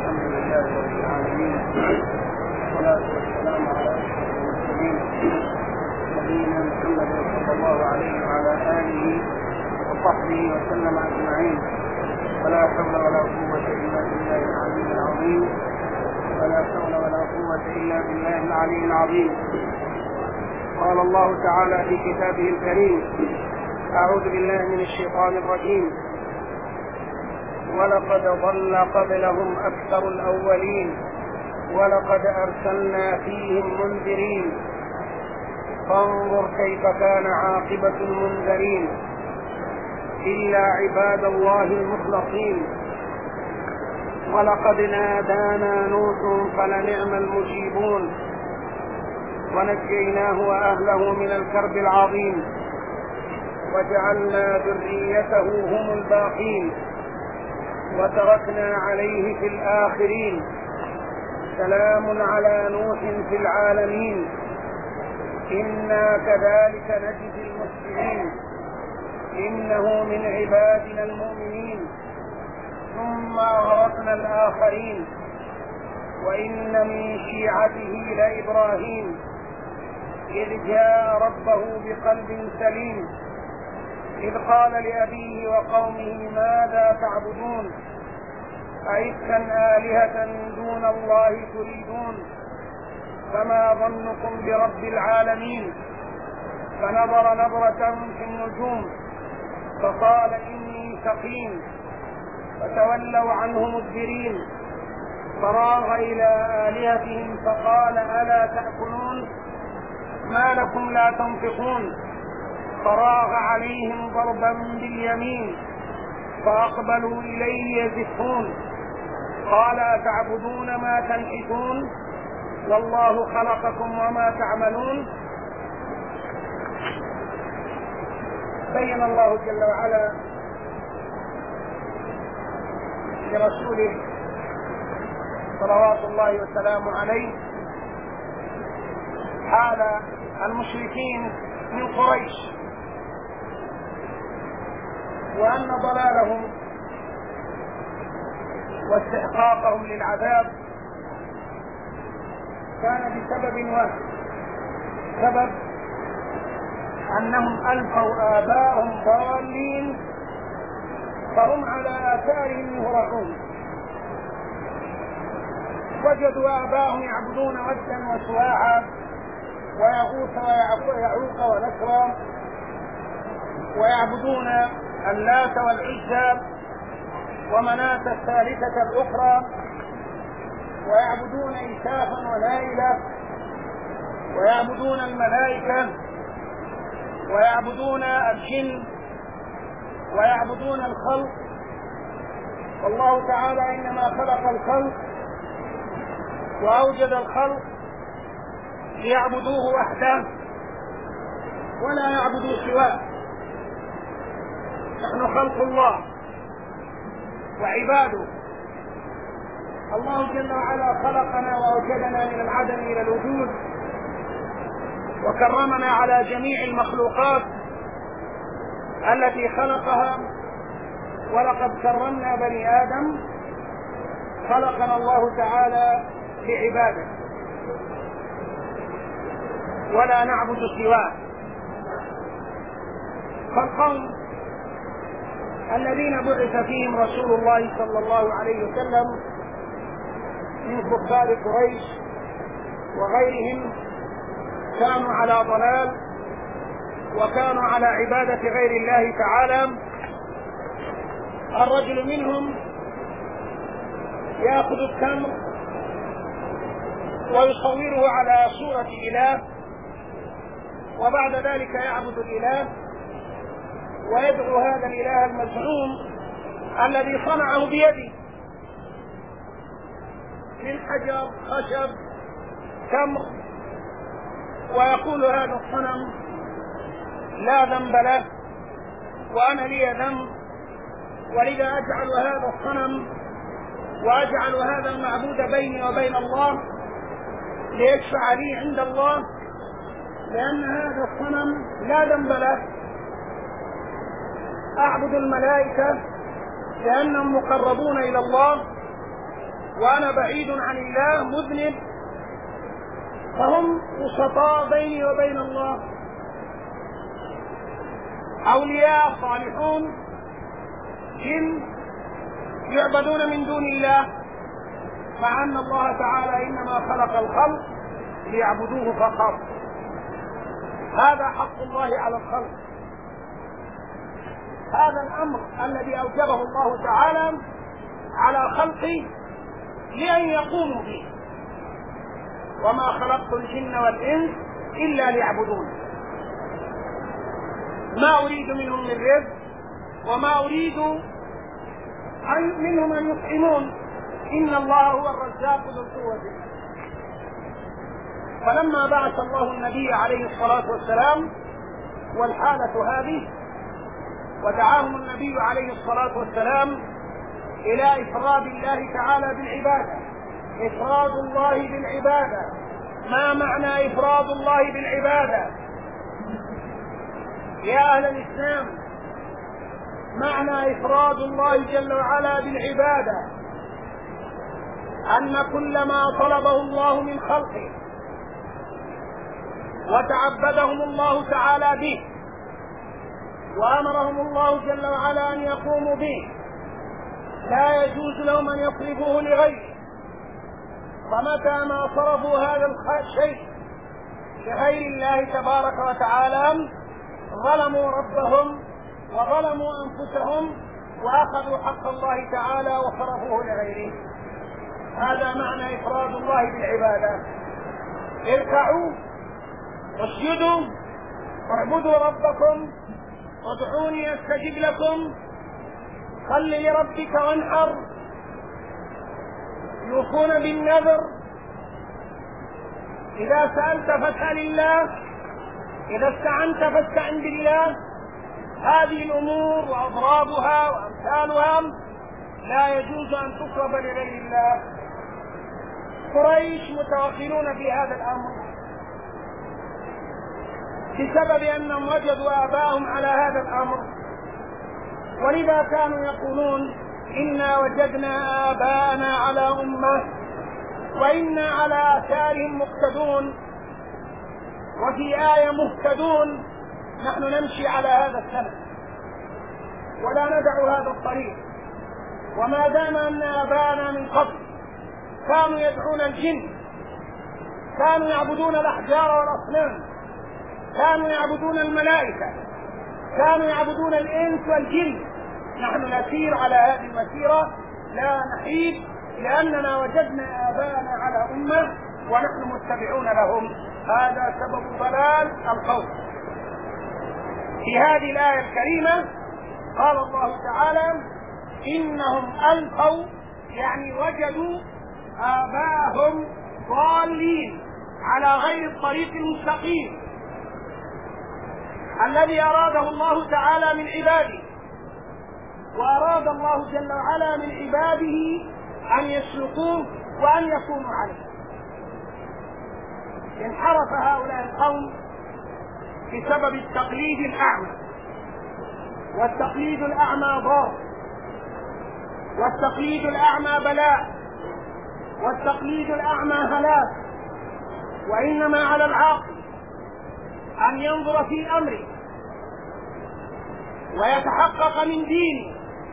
الحمد لله رب العالمين، والصلاة والسلام على أشرف المرسلين نبينا محمد صلى الله عليه وعلى آله وصحبه وسلم أجمعين. ولا حول ولا قوة إلا بالله العلي العظيم، ولا حول ولا قوة إلا بالله العلي العظيم. قال الله تعالى في كتابه الكريم: أعوذ بالله من الشيطان الرجيم: ولقد ضل قبلهم أكثر الأولين ولقد أرسلنا فيهم منذرين فانظر كيف كان عاقبة المنذرين إلا عباد الله المخلصين. ولقد نادانا نوح فلنعم المجيبون ونجيناه وأهله من الكرب العظيم وجعلنا ذريته هم الباقين وتركنا عليه في الآخرين سلام على نوح في العالمين إنا كذلك نجزي المحسنين إنه من عبادنا المؤمنين ثم أغرقنا الآخرين وإن من شيعته لإبراهيم إذ جاء ربه بقلب سليم إذ قال لأبيه وقومه ماذا تعبدون أئفكا آلهة دون الله تريدون فما ظنكم برب العالمين فنظر نظرة في النجوم فقال إني سقيم فتولوا عنه مدبرين فراغ إلى آلهتهم فقال ألا تأكلون ما لكم لا تنطقون فراغ عليهم ضربا باليمين فأقبلوا إليه يزفون قال أتعبدون ما تنحتون والله خلقكم وما تعملون. بين الله جل وعلا لرسوله صلوات الله وسلامه عليه حال المشركين من قريش وأن ضلالهم واستحقاقهم للعذاب كان بسبب واحد، سبب أنهم ألفوا آباءهم ضالين فهم على آثارهم يهرعون. وجدوا آباءهم يعبدون ودا وسواعا ويغوث ويعوق ونسرا ويعبدون اللات والعزى ومناة الثالثة الأخرى ويعبدون إسافا ونائلة ويعبدون الملائكة ويعبدون الجن ويعبدون الخلق. والله تعالى إنما خلق الخلق وأوجد الخلق ليعبدوه وحده ولا يعبدوا سواه. نحن خلق الله وعباده. الله جل وعلا خلقنا وأوجدنا من العدم إلى الوجود وكرمنا على جميع المخلوقات التي خلقها. ولقد كرمنا بني آدم خلقنا الله تعالى لعباده ولا نعبد سواه. فالقوم الذين بعث فيهم رسول الله صلى الله عليه وسلم من كفار قريش وغيرهم كانوا على ضلال وكانوا على عبادة غير الله تعالى. الرجل منهم يأخذ التمر ويصوره على صورة إله وبعد ذلك يعبد الإله ويدعو هذا الإله المزعوم الذي صنعه بيده من حجر خشب تمر ويقول هذا الصنم لا ذنب له وأنا لي ذنب ولذا أجعل هذا الصنم وأجعل هذا المعبود بيني وبين الله ليشفع لي عند الله لأن هذا الصنم لا ذنب له. أعبد الملائكة لأنهم مقربون إلى الله وأنا بعيد عن الله مذنب، فهم وسطاء بيني وبين الله، أولياء صالحون جن يعبدون من دون الله، مع أن الله تعالى إنما خلق الخلق ليعبدوه فقط. هذا حق الله على الخلق، هذا الأمر الذي أوجبه الله تعالى على خلقه لأن يقوموا به. وما خلقت الجن والإنس إلا ليعبدون، ما أريد منهم من رزق وما أريد منهم أن يطعمون، إن الله هو الرزاق ذو القوة. فلما بعث الله النبي عليه الصلاة والسلام والحالة هذه، ودعاهم النبي عليه الصلاة والسلام إلى إفراد الله تعالى بالعبادة. إفراد الله بالعبادة، ما معنى إفراد الله بالعبادة؟ يا أهل الإسلام، معنى إفراد الله جل وعلا بالعبادة أن كل ما طلبه الله من خلقه وتعبدهم الله تعالى به وأمرهم الله جل وعلا أن يقوموا به لا يجوز لهم أن يصرفوه لغيره. فمتى ما صرفوا هذا الشيء لغير الله تبارك وتعالى ظلموا ربهم وظلموا أنفسهم وأخذوا حق الله تعالى وصرفوه لغيره. هذا معنى إفراد الله بالعبادة. اركعوا واسجدوا واعبدوا ربكم وادعوني أستجب لكم، صل لربك وانحر، يوفون بالنذر، إذا سألت فاسأل الله، إذا استعنت فاستعن بالله. هذه الأمور وأضرابها وأمثالها لا يجوز أن تصرف لغير الله. قريش متوغلون في هذا الأمر بسبب أنهم وجدوا آباءهم على هذا الأمر، ولذا كانوا يقولون إنا وجدنا آباءنا على أمة وإنا على آثارهم مقتدون، وفي آية مهتدون. نحن نمشي على هذا السنة ولا ندع هذا الطريق. وما دام أن آباءنا من قبل كانوا يدعون الجن، كانوا يعبدون الأحجار والأصنام، كانوا يعبدون الملائكة، كانوا يعبدون الإنس والجن، نحن نسير على هذه المسيرة لا نحيد، لأننا وجدنا آباءنا على أمة ونحن متبعون لهم. هذا سبب ضلال القوم. في هذه الآية الكريمة قال الله تعالى إنهم ألقوا، يعني وجدوا آباءهم ضالين على غير الطريق المستقيم الذي أراده الله تعالى من عباده، وأراد الله جل وعلا من عباده أن يسلكوه وأن يكونوا عليه. انحرف هؤلاء القوم بسبب التقليد الأعمى، والتقليد الأعمى ضار، والتقليد الأعمى بلاء، والتقليد الأعمى هلاك. وإنما على العاقل أن ينظر في أمره ويتحقق من دينه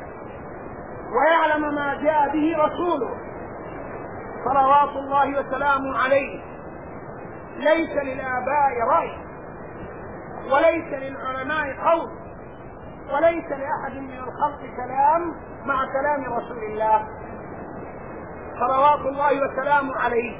ويعلم ما جاء به رسوله صلوات الله وسلامه عليه. ليس للآباء رأي، وليس للعلماء قول، وليس لأحد من الخلق كلام مع كلام رسول الله صلوات الله وسلامه عليه.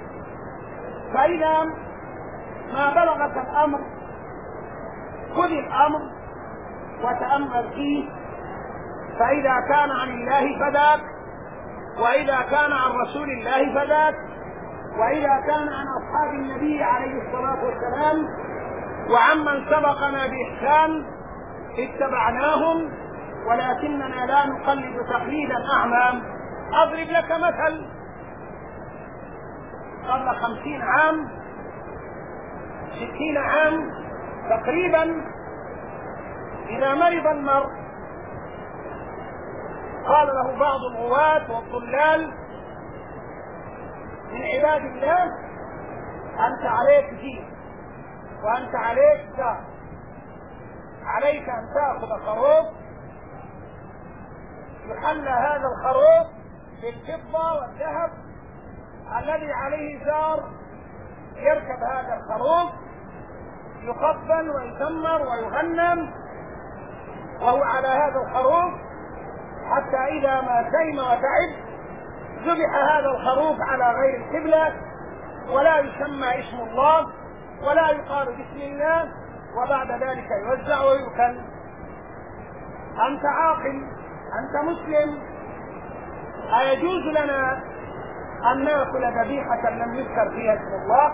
فإذا ما بلغك الأمر خذ الأمر وتأمل فيه، فإذا كان عن الله فذاك، وإذا كان عن رسول الله فذاك، وإذا كان عن أصحاب النبي عليه الصلاة والسلام وعمن سبقنا بإحسان اتبعناهم، ولكننا لا نقلد تقليدا أعمى. أضرب لك مثل. قبل 50 عام 60 عام تقريبا، إذا مرض المرء قال له بعض الغواة والضلال من عباد الله أنت عليك دين وأنت عليك دار. عليك أن تأخذ خروف يحلى هذا الخروف بالفضة والذهب الذي عليه زار، يركب هذا الخروف يقبل ويثمر ويغنم وهو على هذا الخروف، حتى إذا ما سيم وتعب ذبح هذا الخروف على غير القبلة، ولا يسمى اسم الله ولا يقال باسم الله، وبعد ذلك يوزع ويؤكل. أنت عاقل، أنت مسلم، أيجوز لنا أن نأكل ذبيحة لم يذكر فيها اسم الله؟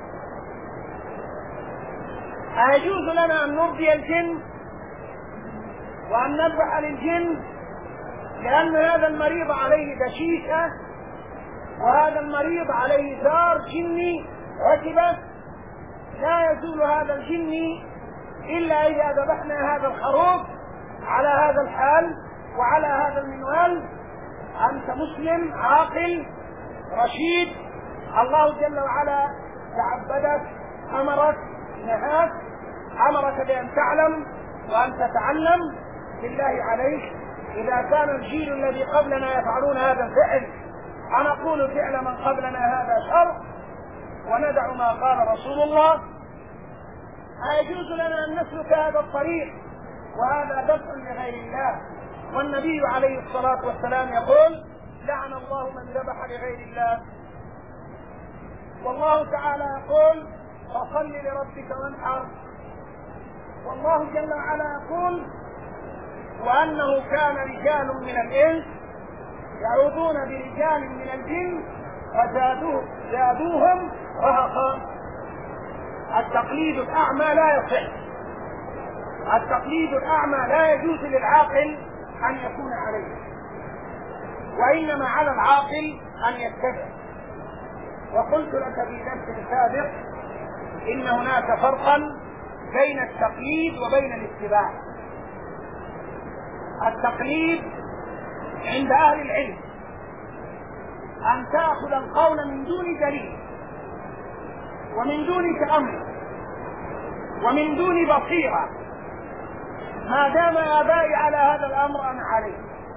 أيجوز لنا أن نرضي الجن وأن نذبح للجن لأن هذا المريض عليه دشيشة وهذا المريض عليه زار جني عتبة؟ لا يزول هذا الجني إلا إذا ذبحنا هذا الخروف على هذا الحال وعلى هذا المنوال. أنت مسلم عاقل رشيد، الله جل وعلا تعبدك، أمرك، نهاك، أمرك بأن تعلم وأن تتعلم. بالله عليك إذا كان الجيل الذي قبلنا يفعلون هذا الفعل أنقول فعل من قبلنا هذا شر وندع ما قال رسول الله؟ أيجوز لنا أن نسلك هذا الطريق وهذا دفع لغير الله؟ والنبي عليه الصلاة والسلام يقول: لعن الله من ذبح لغير الله. والله تعالى يقول: فصل لربك وانحر. والله جل وعلا يقول: وأنه كان رجال من الإنس يعوذون برجال من الجن فزادوهم رهقا. التقليد الأعمى لا يصح، التقليد الأعمى لا يجوز للعاقل أن يكون عليه، وإنما على العاقل أن يتبع. وقلت لك في درس سابق إن هناك فرقا بين التقليد وبين الاتباع. التقليد عند أهل العلم أن تأخذ القول من دون دليل ومن دون تأمل ومن دون بصيرة، ما دام آبائي على هذا الأمر أنا عليه،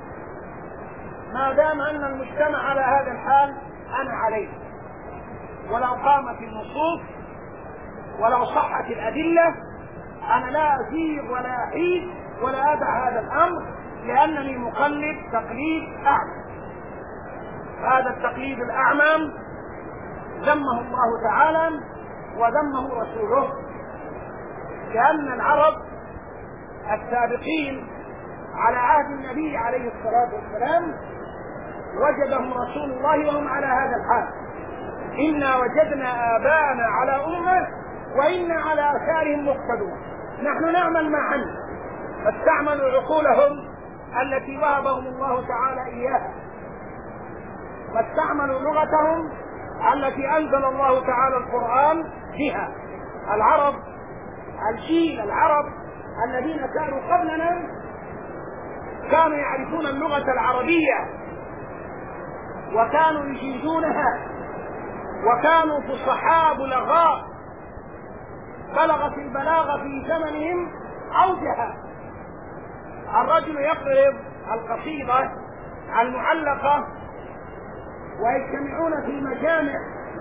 ما دام أن المجتمع على هذا الحال أنا عليه، ولو قامت النصوص ولو صحت الأدلة أنا لا أزيغ ولا أحيد ولا أدع هذا الأمر، لأنني مقلد تقليد أعمى. هذا التقليد الأعمى ذمه الله تعالى وذمه رسوله، لأن العرب السابقين على عهد النبي عليه الصلاة والسلام وجدهم رسول الله وهم على هذا الحال: إنا وجدنا آباءنا على أمة وإنا على آثارهم مقتدون. نحن نعمل ما عملوا، فاستعملوا عقولهم التي وهبهم الله تعالى إياها، واستعملوا لغتهم التي أنزل الله تعالى القرآن بها. العرب، الجيل العرب الذين كانوا قبلنا كانوا يعرفون اللغة العربية وكانوا يجيدونها وكانوا فصحاء بلغاء، بلغت البلاغة في زمنهم أوجها. الرجل يقرب القصيدة المعلقة ويجتمعون في مجامع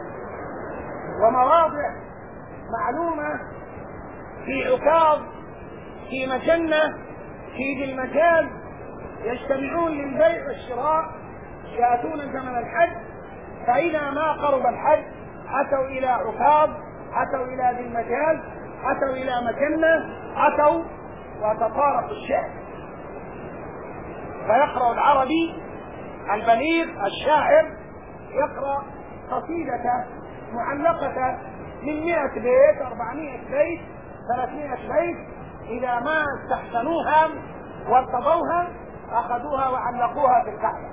ومواضع معلومة، في عكاظ، في مجنة، في ذي المجاز، يجتمعون للبيع والشراء، يأتون زمن الحج، فإذا ما قرب الحج أتوا إلى عكاظ، أتوا إلى ذي المجاز، أتوا إلى مجنة، أتوا وتطارق الشعر. فيقرأ العربي البليغ الشاعر يقرأ قصيدة معلقة من 100 بيت، 400 بيت، 300 بيت، إذا ما استحسنوها وارتضوها أخذوها وعلقوها في الكعبة.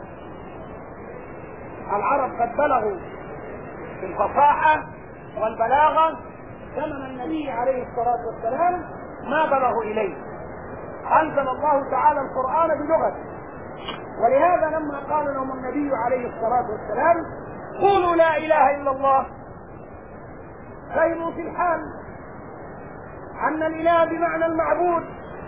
العرب قد بلغوا في الفصاحة والبلاغة زمن النبي عليه الصلاة والسلام ما بلغوا إليه. أنزل الله تعالى القرآن بلغته، ولهذا لما قال لهم النبي عليه الصلاة والسلام: قولوا لا إله إلا الله، فهموا في الحال أن الإله بمعنى المعبود،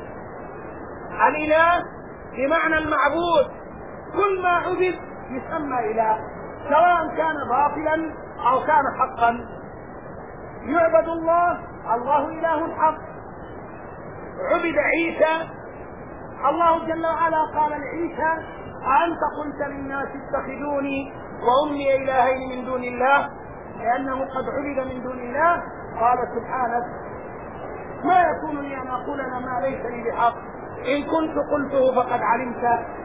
الإله بمعنى المعبود، كل ما عبد يسمى إله، سواء كان باطلا أو كان حقا. يعبد الله، الله إله حق. عبد عيسى، الله جل وعلا قال لعيسى: أأنت قلت للناس اتخذوني وأمي إلهين من دون الله، لأنه قد عبد من دون الله. قال سبحانه: ما يكون لي أن أقول ما ليس لي بحق، إن كنت قلته فقد علمت.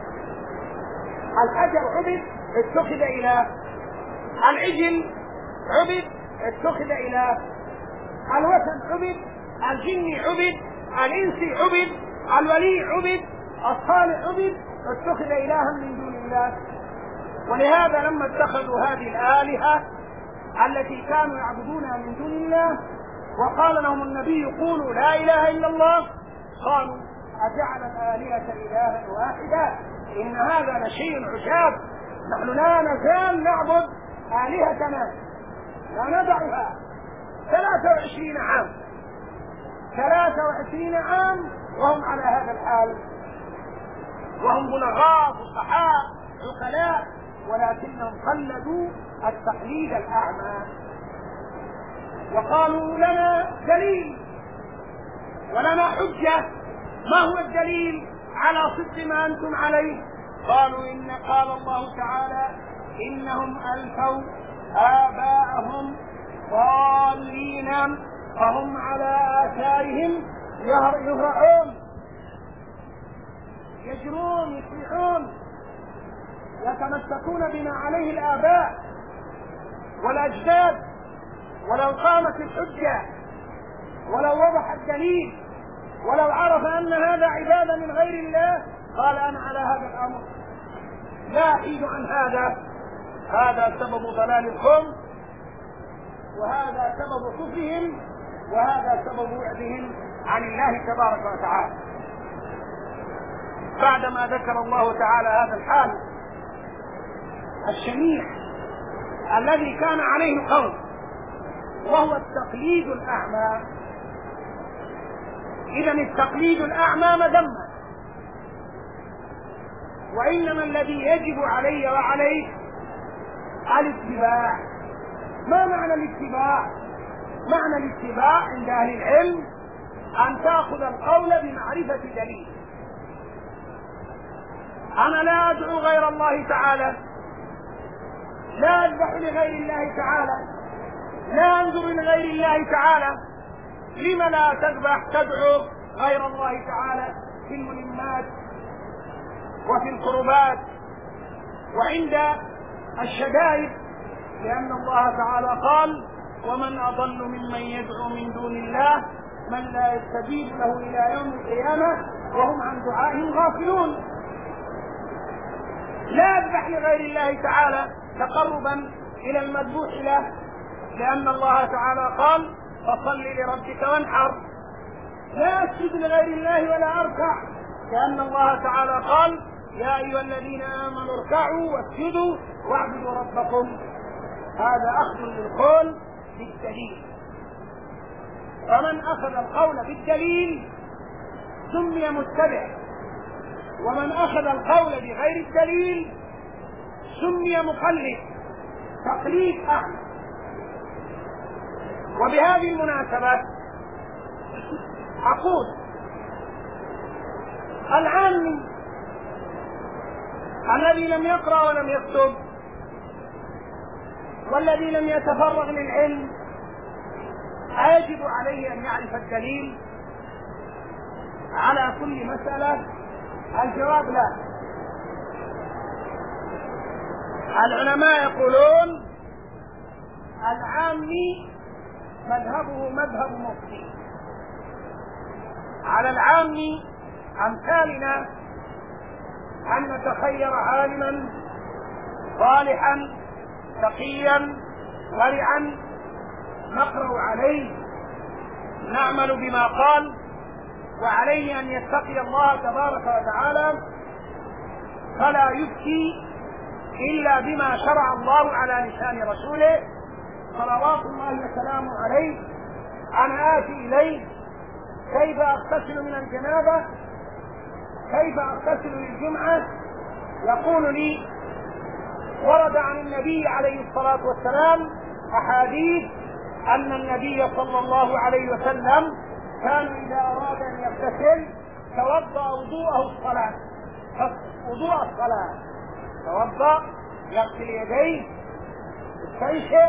الحجر عبد اتخذ إله، العجل عبد اتخذ إله، الوثن عبد، الجن عبد، الإنس عبد، الولي عبد، الصالح عبد، اتخذ إلها من دون الله. ولهذا لما اتخذوا هذه الآلهة التي كانوا يعبدونها من دون الله وقال لهم النبي: قولوا لا إله إلا الله، قالوا: أجعل الآلهة إلها واحدا إن هذا لشيء عجاب، نحن لا نزال نعبد آلهتنا لا ندعها 23 عام 23 عام وهم على هذا الحال، وهم بلغاء فصحاء عقلاء، ولكنهم قلدوا التقليد الأعمى وقالوا: لنا دليل ولنا حجة. ما هو الدليل على صدق ما أنتم عليه؟ قالوا: إن قال الله تعالى: إنهم ألفوا آباءهم ضالين فهم على آثارهم يهرعون، يجرون يسرعون، يتمسكون بما عليه الآباء والأجداد، ولو قامت الحجة ولو وضح الدليل ولو عرف أن هذا عبادة من غير الله قال: أنا على هذا الأمر لا أحيد عن هذا. هذا سبب ضلالهم، وهذا سبب كفرهم، وهذا سبب وعدهم عن الله تبارك وتعالى. بعدما ذكر الله تعالى هذا الحال الشنيع الذي كان عليه القوم وهو التقليد الأعمى، إذا التقليد الأعمى مذمة، وإنما الذي يجب علي وعليك الاتباع. ما معنى الاتباع؟ معنى الاتباع عند أهل العلم أن تأخذ القول بمعرفة دليل. أنا لا أدعو غير الله تعالى، لا أذبح لغير الله تعالى، لا أنظر لغير الله تعالى. لم لا تذبح تدعو غير الله تعالى في الملمات وفي القربات وعند الشدائد؟ لأن الله تعالى قال: ومن أضل ممن يدعو من دون الله من لا يستجيب له إلى يوم القيامة وهم عن دعائهم غافلون. لا أذبح لغير الله تعالى تقربا إلى المذبوح له، لأن الله تعالى قال: فصل لربك وانحر. لا أسجد لغير الله ولا أركع، لأن الله تعالى قال: يا أيها الذين آمنوا اركعوا واسجدوا واعبدوا ربكم. هذا أخذ للقول بالدليل، فمن أخذ القول بالدليل سمي متبع، ومن أخذ القول بغير الدليل سمي مقلد، تقليد أعمى. وبهذه المناسبة أقول: العامي الذي لم يقرأ ولم يكتب والذي لم يتفرغ للعلم أيجب عليه أن يعرف الدليل على كل مسألة؟ الجواب: لا. العلماء يقولون: العامي مذهبه مذهب مفتي. على العامي أمثالنا أن نتخير عالما صالحا تقيا ورعا نقرأ عليه، نعمل بما قال، وعليه أن يتقي الله تبارك وتعالى فلا يفتي إلا بما شرع الله على لسان رسوله صلوات الله وسلامه عليه. أنا آتي إليه كيف أغتسل من الجنابة، كيف أغتسل للجمعة، يقول لي ورد عن النبي عليه الصلاة والسلام أحاديث أن النبي صلى الله عليه وسلم كان إذا أراد أن يغتسل توضأ وضوء الصلاة، توضأ يغسل يديه، يستنشق،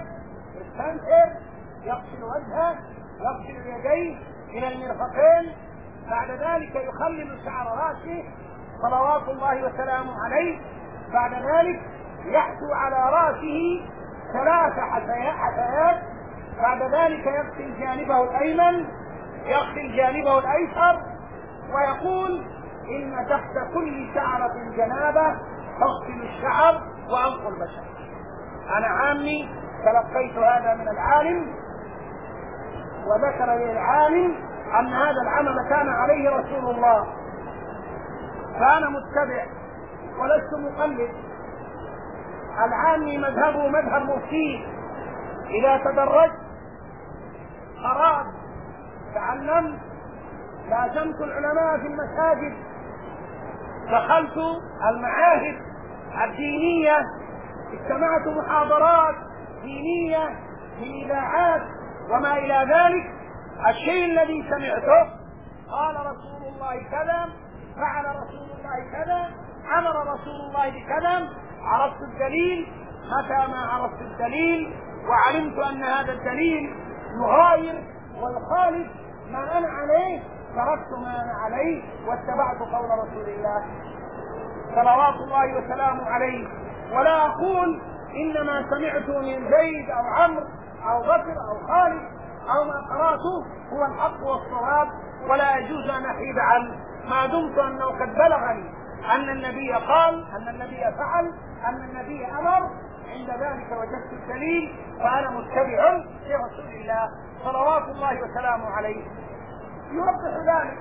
يغسل وجهه، يغسل يديه إلى المرفقين، بعد ذلك يخلل شعر رأسه صلوات الله وسلامه عليه، بعد ذلك يحثو على رأسه 3 حثيات، بعد ذلك يغسل جانبه الأيمن، يغسل جانبه الأيسر، ويقول إن تحت كل شعرة جنابة تغسل الشعر وأنقى البشر. أنا عامي تلقيت هذا من العالم، وذكر لي العالم أن هذا العمل كان عليه رسول الله، فأنا متبع ولست مقلد. العامي مذهبه مذهب مفتي، إذا تدرجت قرأت تعلمت لازمت العلماء في المساجد، دخلت المعاهد الدينية، استمعت محاضرات دينية من إذاعات وما إلى ذلك، الشيء الذي سمعته قال رسول الله كذا، فعل رسول الله كذا، أمر رسول الله بكذا، عرفت الدليل. متى ما عرفت الدليل وعلمت أن هذا الدليل يغاير ويخالف ما أنا عليه تركت ما أنا عليه واتبعت قول رسول الله صلوات الله وسلامه عليه. ولا أقول إنما سمعته من زيد أو عمرو أو بكر أو خالد أو ما قرأته هو الحق والصواب، ولا يجوز أن أحيد عنه ما دمت أنه قد بلغني أن النبي قال، أن النبي فعل، أن النبي أمر، عند ذلك وجدت الدليل فأنا متبع لرسول الله صلوات الله وسلامه عليه. يوضح ذلك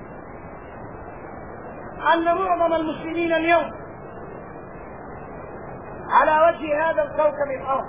أن معظم المسلمين اليوم على وجه هذا الكوكب الأرض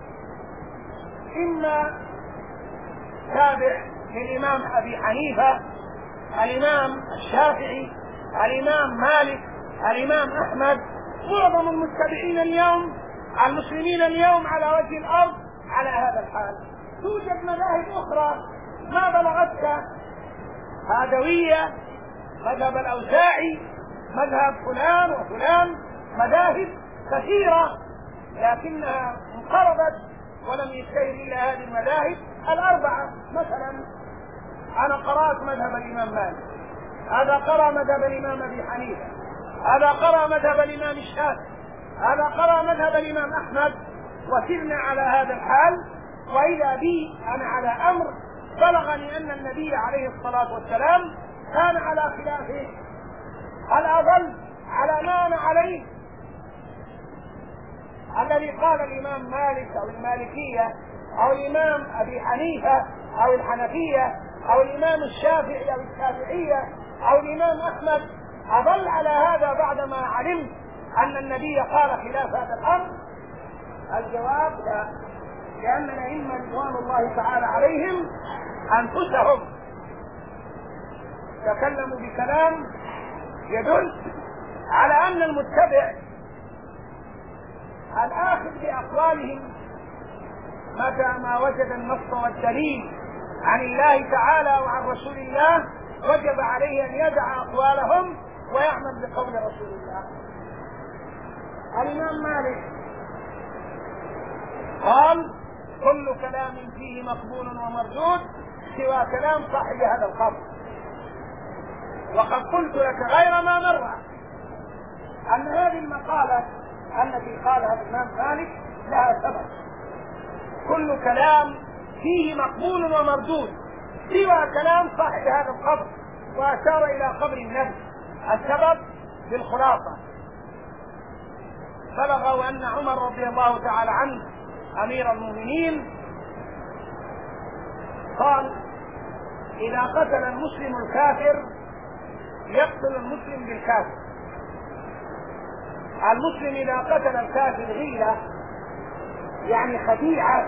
إما تابع للإمام أبي حنيفة، الإمام الشافعي، الإمام مالك، الإمام أحمد. معظم المتبعين اليوم المسلمين اليوم على وجه الأرض على هذا الحال. توجد مذاهب أخرى ما بلغتك، هادوية، مذهب الأوزاعي، مذهب فلان وفلان، مذاهب كثيرة لكنها انقرضت ولم يشتهر إلا هذه المذاهب الأربعة. مثلا أنا قرأت مذهب الإمام مالك، هذا قرأ مذهب الإمام أبي حنيفة، هذا قرأ مذهب الإمام الشافعي، هذا قرأ مذهب الإمام أحمد، وسرنا على هذا الحال. وإذا بي أنا على أمر بلغني أن النبي عليه الصلاة والسلام كان على خلافه. هل أظل على ما أنا عليه الذي قال الإمام مالك أو المالكية أو الإمام أبي حنيفة أو الحنفية أو الإمام الشافعي أو الشافعية أو الإمام أحمد، أظل على هذا بعدما علمت أن النبي قال خلاف هذا الأمر؟ الجواب لا، لأن الأئمة رضوان الله تعالى عليهم أنفسهم تكلموا بكلام يدل على أن المتبع الآخذ بأقوالهم متى ما وجد النص والدليل عن الله تعالى وعن رسول الله وجب عليه أن يدع أقوالهم ويعمل بقول رسول الله. الإمام مالك قال كل كلام فيه مقبول ومردود سوى كلام صاحب هذا القبر. وقد قلت لك غير ما مرة أن هذه المقالة التي قالها الإمام مالك لها سبب، كل كلام فيه مقبول ومردود سوى كلام صاحب هذا القبر، وأشار إلى قبر النبي. السبب بالخلاصة بلغوا أن عمر رضي الله تعالى عنه أمير المؤمنين قال إذا قتل المسلم الكافر يقتل المسلم بالكافر. المسلم إذا قتل الكافر غيلة يعني خديعة،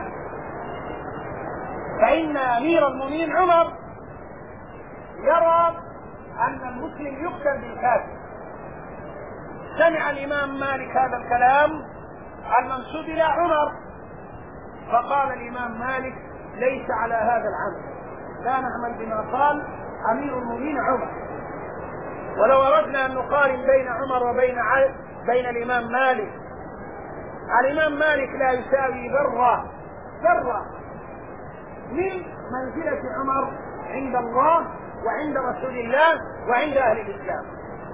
فإن أمير المؤمنين عمر يرى أن المسلم يقتل بالكافر. سمع الإمام مالك هذا الكلام المنسوب إلى عمر، فقال الإمام مالك: ليس على هذا العمل، لا نعمل بما قال أمير المؤمنين عمر. ولو أردنا أن نقارن بين عمر بين الإمام مالك، الإمام مالك لا يساوي ذرة من منزلة عمر عند الله وعند رسول الله وعند أهل الإسلام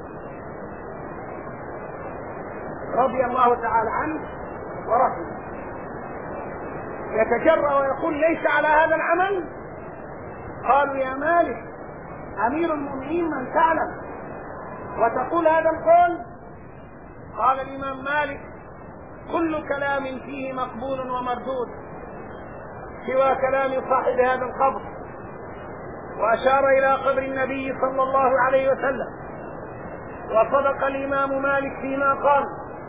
رضي الله تعالى عنه ورحمه. يتجرأ ويقول: ليس على هذا العمل. قالوا: يا مالك، أمير المؤمنين من تعلم وتقول هذا القول؟ قال الإمام مالك: كل كلام فيه مقبول ومردود سوى كلام صاحب هذا القبر. وأشار إلى قبر النبي صلى الله عليه وسلم. وصدق الإمام مالك فيما قال: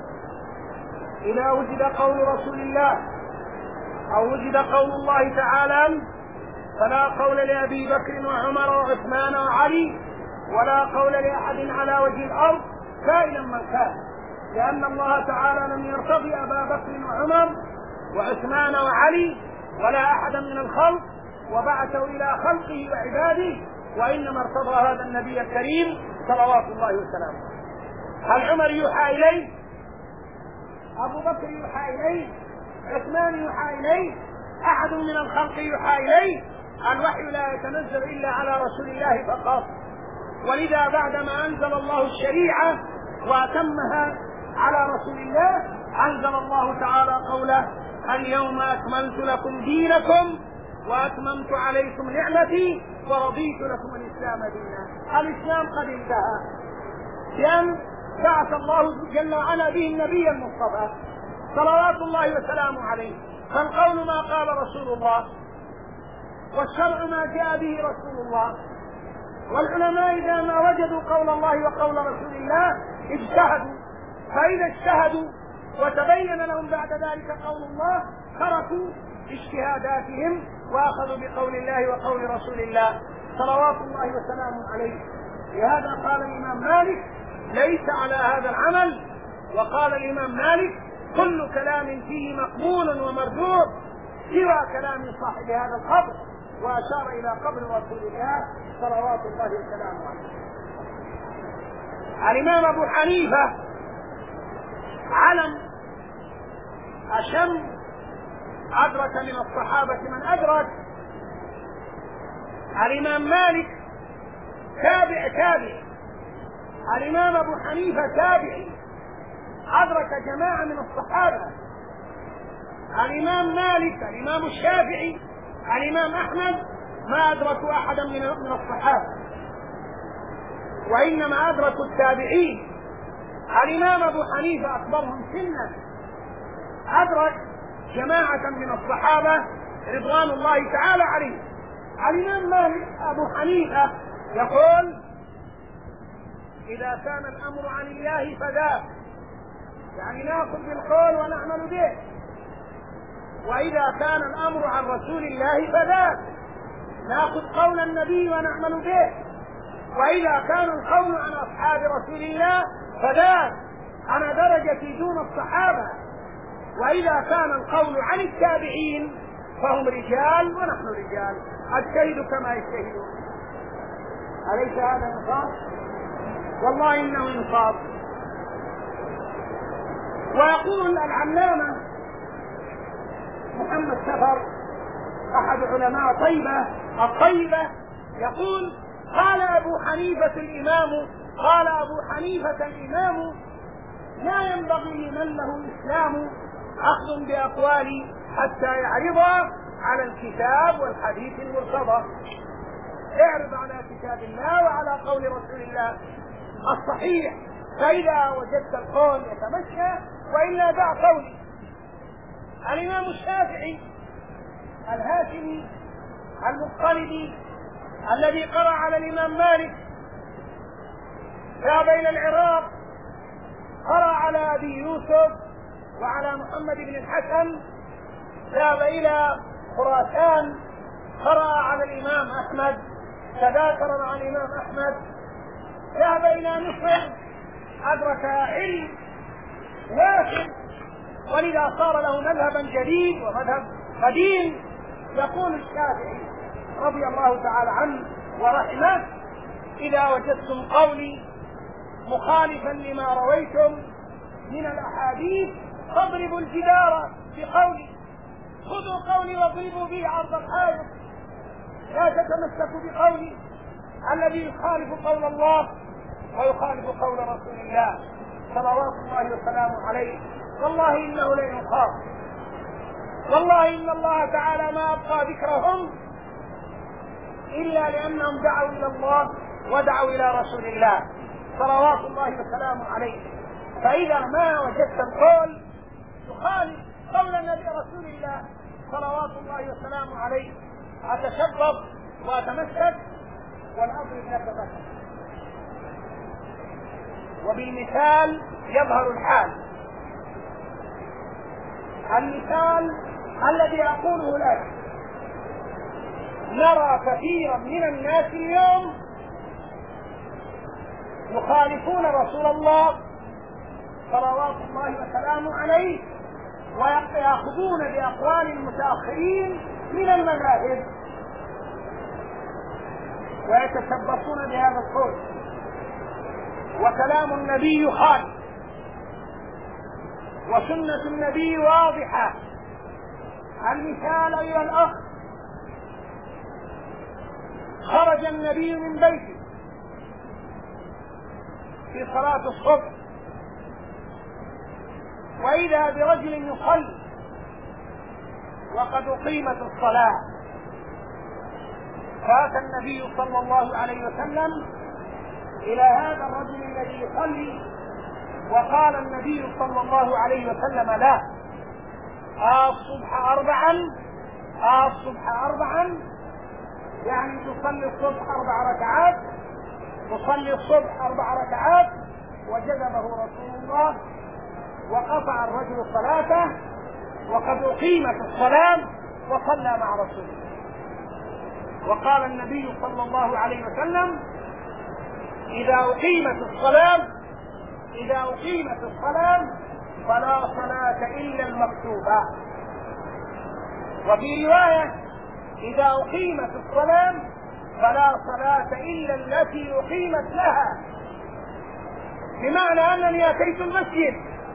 إذا وجد قول رسول الله أو وجد قول الله تعالى فلا قول لأبي بكر وعمر وعثمان وعلي ولا قول لأحد على وجه الأرض كائنا من كان، لأن الله تعالى لم يرتضي أبا بكر وعمر وعثمان وعلي ولا أحدا من الخلق وبعثه إلى خلقه وعباده، وإنما ارتضى هذا النبي الكريم صلوات الله وسلامه. هل عمر يوحى إليه؟ أبو بكر يوحى إليه؟ عثمان يوحى إليه؟ أحد من الخلق يوحى إليه؟ الوحي لا يتنزل إلا على رسول الله فقط. ولذا بعدما أنزل الله الشريعة وأتمها على رسول الله أنزل الله تعالى قوله: اليوم أكملت لكم دينكم وأتممت عليكم نعمتي ورضيت لكم الإسلام دينا. الإسلام قد انتهى، لأن بعث الله جل وعلا به النبي المصطفى صلوات الله وسلامه عليه. فالقول ما قال رسول الله، والشرع ما جاء به رسول الله. والعلماء إذا ما وجدوا قول الله وقول رسول الله اجتهدوا، فإذا اجتهدوا وتبين لهم بعد ذلك قول الله تركوا اجتهاداتهم وأخذوا بقول الله وقول رسول الله صلوات الله وسلامه عليه. لهذا قال الإمام مالك: ليس على هذا العمل. وقال الإمام مالك: كل كلام فيه مقبول ومردود سوى كلام صاحب هذا القبر. وأشار إلى قبر رسول الله صلوات الله وسلامه عليه. الإمام أبو حنيفة علم أشم، أدرك من الصحابة من أدرك. الإمام مالك تابع، الإمام أبو حنيفة تابعي، أدرك جماعة من الصحابة. الإمام مالك، الإمام الشافعي، الإمام أحمد ما أدركوا أحدا من الصحابة، وإنما أدركوا التابعين. الإمام أبو حنيفة أكبرهم سنا، أدرك جماعة من الصحابة رضوان الله تعالى عليهم. الإمام مالك أبو حنيفة يقول: إذا كان الأمر عن الله فذاك، يعني نأخذ بالقول ونعمل به. وإذا كان الأمر عن رسول الله فذاك، نأخذ قول النبي ونعمل به. وإذا كان القول عن أصحاب رسول الله فذاك، على درجة دون الصحابة. وإذا كان القول عن التابعين فهم رجال ونحن رجال، الشهيد كما يشتهدون. أليس هذا إنصاف؟ والله إنه إنصاف. ويقول العلامة محمد سفر أحد علماء طيبة الطيبة يقول: قال أبو حنيفة الإمام لا ينبغي لمن له إسلام أخذ بأقوال حتى يعرض على الكتاب والحديث المرتضى. اعرض على كتاب الله وعلى قول رسول الله الصحيح، فإذا وجدت القول يتمشى وإلا دع قولي. الإمام الشافعي الهاشمي المضطردي الذي قرأ على الإمام مالك ذهب إلى العراق قرأ على أبي يوسف وعلى محمد بن الحسن، ذهب إلى خراسان قرأ على الإمام أحمد، تذاكر مع الإمام أحمد، ذهب إلى مصر أدرك علم واسع، ولذا صار له مذهبا جديد ومذهب قديم. يقول الشافعي رضي الله تعالى عنه ورحمه: إذا وجدتم قولي مخالفا لما رويتم من الأحاديث فاضربوا الجدار بقولي، خذوا قولي واضربوا به عرض الحائط، لا تتمسكوا بقولي الذي يخالف قول الله ويخالف قول رسول الله صلوات الله وسلامه عليه. والله إنه لينخاف، والله إن الله تعالى ما أبقى ذكرهم إلا لأنهم دعوا إلى الله ودعوا إلى رسول الله صلوات الله وسلامه عليه. فإذا ما وجدت القول يخالف قول النبي رسول الله صلوات الله وسلامه عليه أتشرف وأتمسك ونضرب لك مثلا. وبالمثال يظهر الحال. المثال الذي أقوله لك: نرى كثيرا من الناس اليوم يخالفون رسول الله صلوات الله وسلامه عليه ويأخذون بأقوال المتأخرين من المذاهب ويتشبثون بهذا القول، وكلام النبي خالد وسنة النبي واضحة. المثال أيها الأخ: خرج النبي من بيته في صلاة الصبح وإذا برجل يصلي وقد أقيمت الصلاة، فأتى النبي صلى الله عليه وسلم إلى هذا الرجل الذي يصلي وقال النبي صلى الله عليه وسلم: لا، الصبح أربعا، يعني تصلي الصبح 4 ركعات، تصلي الصبح 4 ركعات. وجذبه رسول الله وقطع الرجل صلاته وقد أقيمت الصلاة وصلى مع رسول الله. وقال النبي صلى الله عليه وسلم: إذا أقيمت الصلاة فلا صلاة إلا المكتوبة. وفي رواية: إذا أقيمت الصلاة فلا صلاة إلا التي أقيمت لها، بمعنى أنني أتيت المسجد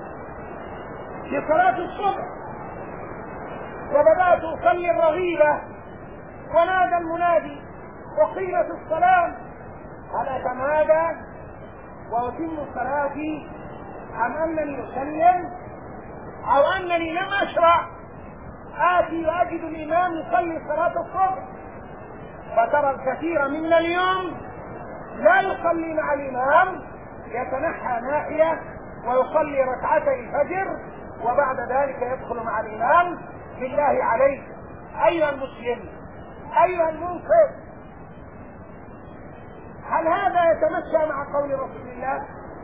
لصلاة الصبح وبدأت أصلي الرغيبة ونادى المنادي: أقيمت الصلاة، هل أتمادى وأتم صلاتي أم أنني أسلم أو أنني لم أشرع آتي وأجد الإمام يصلي صلاة الصبح؟ فترى الكثير منا اليوم لا يصلي مع الإمام، يتنحى ناحية ويصلي ركعتي الفجر وبعد ذلك يدخل مع الإمام. بالله عليك أيها المسلم، أيها المنصف، هل هذا يتمشى مع قول رسول الله؟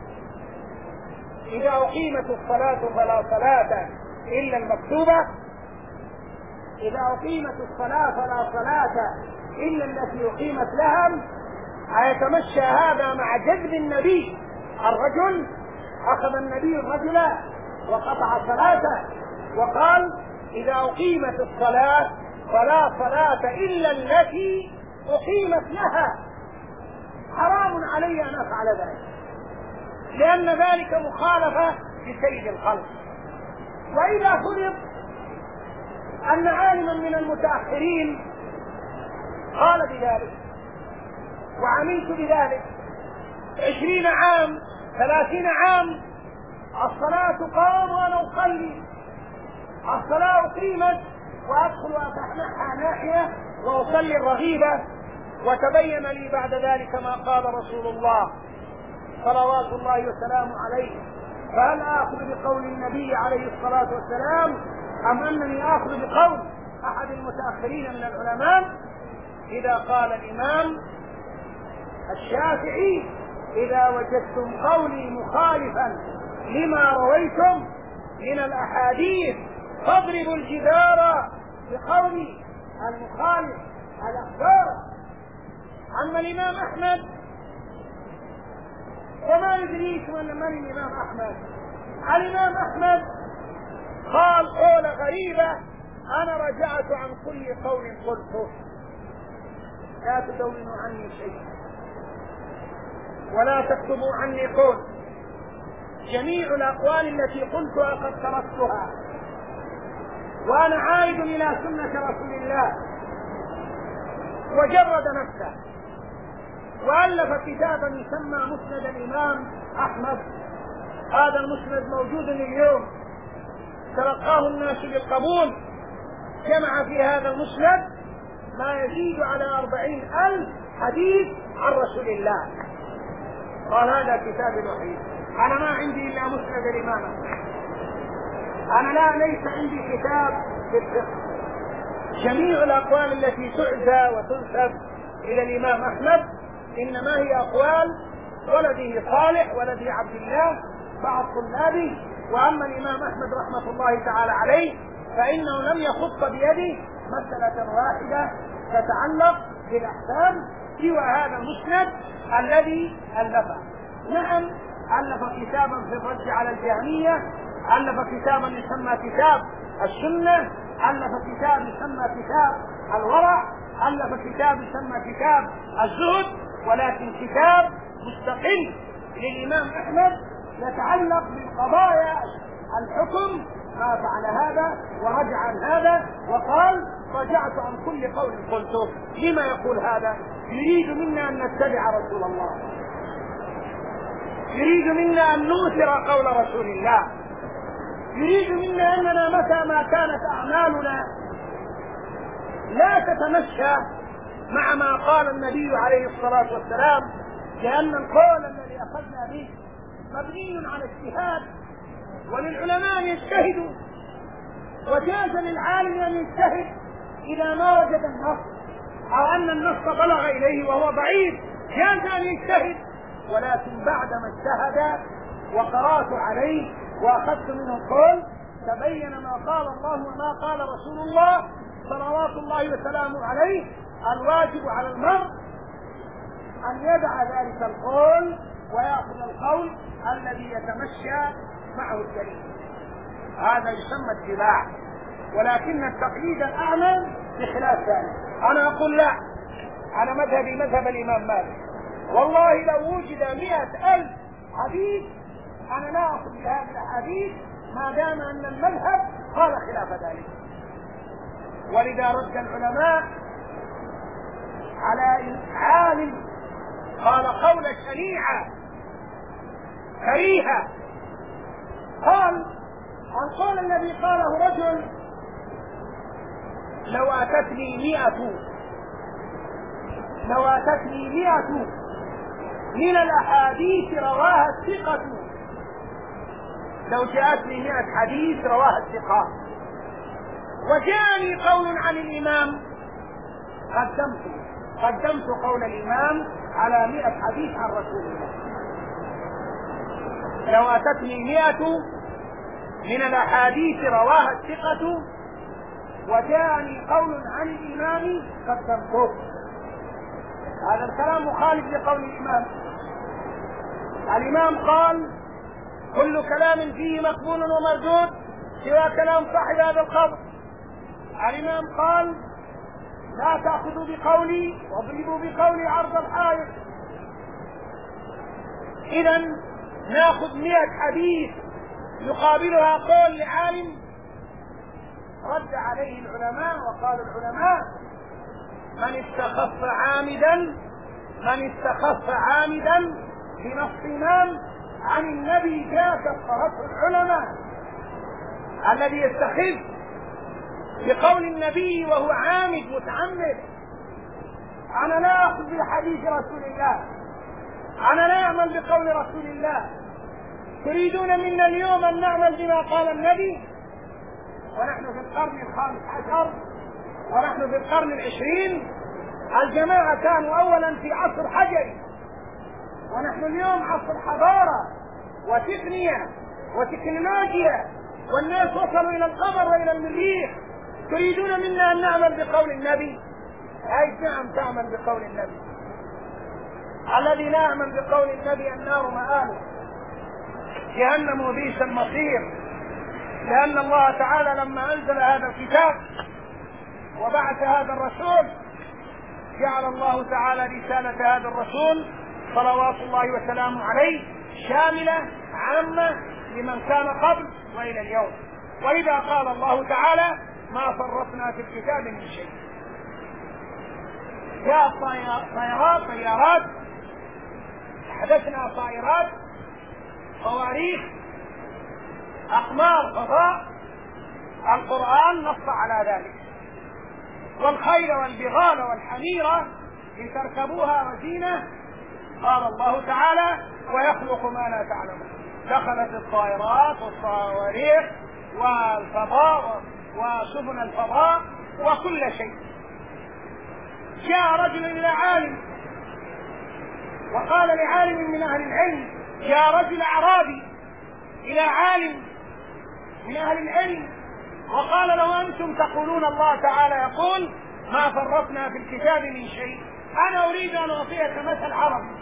إذا أقيمت الصلاة فلا صلاة إلا المكتوبة، إذا أقيمت الصلاة فلا صلاة إلا التي أقيمت لها. أيتمشى هذا مع جذب النبي الرجل؟ أخذ النبي الرجل وقطع صلاته وقال: إذا أقيمت الصلاة فلا صلاة إلا التي أقيمت لها. حرام علي أن أفعل ذلك، لأن ذلك مخالفة لسيد الخلق. وإذا فرض أن عالما من المتأخرين قال بذلك وعملت بذلك 20 عام 30 عام، الصلاة قام وأنا أصلي، الصلاة أقيمت وأدخل وأتنحى ناحية وأصلي الرغيبة، وتبين لي بعد ذلك ما قال رسول الله صلوات الله وسلامه عليه، فهل آخذ بقول النبي عليه الصلاة والسلام أم أنني آخذ بقول أحد المتأخرين من العلماء؟ إذا قال الإمام الشافعي: إذا وجدتم قولي مخالفا لما رويتم من الأحاديث فاضربوا الجدار بقول المخالف الأخبار. أما الإمام أحمد وما يدريكم أن من الإمام أحمد؟ الإمام أحمد قال قول غريبة: أنا رجعت عن كل قول قلته، لا تدونوا عني شيء ولا تكتبوا عني قول، جميع الأقوال التي قلتها قد تركتها، وأنا عائد إلى سنة رسول الله. وجرد نفسه وألف كتابا يسمى مسند الإمام أحمد. هذا المسند موجود اليوم، تلقاه الناس بالقبول. جمع في هذا المسند ما يزيد على 40,000 حديث عن رسول الله. قال هذا كتاب الوحيد، أنا ما عندي إلا مسند الإمام أحمد، أنا ليس عندي كتاب في الفقه. جميع الأقوال التي تعزى وتنسب إلى الإمام أحمد إنما هي أقوال ولده صالح ولده عبد الله بعض طلابه. وأما الإمام أحمد رحمة الله تعالى عليه فإنه لم يخط بيده مسألة واحدة تتعلق بالأحكام سوى هذا المسند الذي ألفه. نعم، ألف كتابا في الرد على الجهمية، ألف كتابا يسمى كتاب السنة، ألف كتاب يسمى كتاب الورع، ألف كتاب يسمى كتاب الزهد، ولكن كتاب مستقل للإمام أحمد يتعلق بالقضايا الحكم ما فعل هذا ورجع عن هذا وقال رجعت عن كل قول قلته. لما يقول هذا؟ يريد منا أن نتبع رسول الله، يريد منا أن نؤثر قول رسول الله، يريد منا أننا متى ما كانت أعمالنا لا تتمشى مع ما قال النبي عليه الصلاة والسلام، لأن القول الذي أخذنا به مبني على اجتهاد، وللعلماء أن يجتهدوا، وجاز للعالم أن يجتهد إذا ما وجد النص أو أن النص بلغ إليه وهو ضعيف، جاز أن يجتهد. ولكن بعدما اجتهد وقرأت عليه وأخذت منه القول تبين ما قال الله وما قال رسول الله صلوات الله وسلامه عليه. الواجب على المرء أن يدع ذلك القول ويأخذ القول الذي يتمشى معه الدليل، هذا يسمى اتباع. ولكن التقليد الأعمى بخلاف ذلك. أنا أقول لا، على مذهبي مذهب الإمام مالك، والله لو وجد 100,000 حديث أنا لا أخذ بهذه الأحاديث ما دام أن المذهب قال خلاف ذلك. ولذا رد العلماء على عالم قال قول شنيعة كريهة، قال القول الذي قاله رجل لو أتتني 100 من الأحاديث رواها الثقة، لو جاءتني 100 حديث رواها الثقة وجاءني قول عن الإمام قدمت قول الإمام على 100 حديث عن رسول الله. لو أتتني 100 من الأحاديث رواها الثقة وجاءني قول عن الإمام قدمته. هذا الكلام مخالف لقول الإمام. الإمام قال كل كلام فيه مقبول ومردود سوى كلام صاحب هذا القبر. الإمام قال لا تأخذوا بقولي واضربوا بقولي عرض الحائط. إذا نأخذ 100 حديث يقابلها قول لعالم. رد عليه العلماء وقال العلماء من استخف عامدا بنص إمام عن النبي جاء كفرته العلماء. الذي يستخف بقول النبي وهو عامد متعمد. أنا لا أخذ بحديث رسول الله، أنا لا أعمل بقول رسول الله. تريدون منا اليوم أن نعمل بما قال النبي ونحن في القرن 15 ونحن في القرن 20. الجماعة كانوا أولا في عصر حجري، ونحن اليوم عصر حضارة وتقنية وتكنولوجيا، والناس وصلوا إلى القمر وإلى المريخ، تريدون منا أن نعمل بقول النبي؟ أي نعم تعمل بقول النبي. الذي لا يعمل بقول النبي النار مآله، جهنم وبئس المصير. لأن الله تعالى لما أنزل هذا الكتاب وبعث هذا الرسول جعل الله تعالى رسالة هذا الرسول صلوات الله وسلامه عليه شاملة عامة لمن كان قبل وإلى اليوم. وإذا قال الله تعالى ما فرطنا في الكتاب من شيء. جاء طيارات، حدثنا طائرات، صواريخ، أقمار فضاء، القرآن نص على ذلك. والخيل والبغال والحمير لتركبوها وزينة، قال الله تعالى ويخلق ما لا تعلمون. دخلت الطائرات والصواريخ والفضاء وسفن الفضاء وكل شيء. جاء رجل إلى عالم وقال لعالم من أهل العلم، جاء رجل أعرابي إلى عالم من أهل العلم وقال له أنتم تقولون الله تعالى يقول ما فرطنا في الكتاب من شيء، أنا أريد أن أعطيك مثل عربي،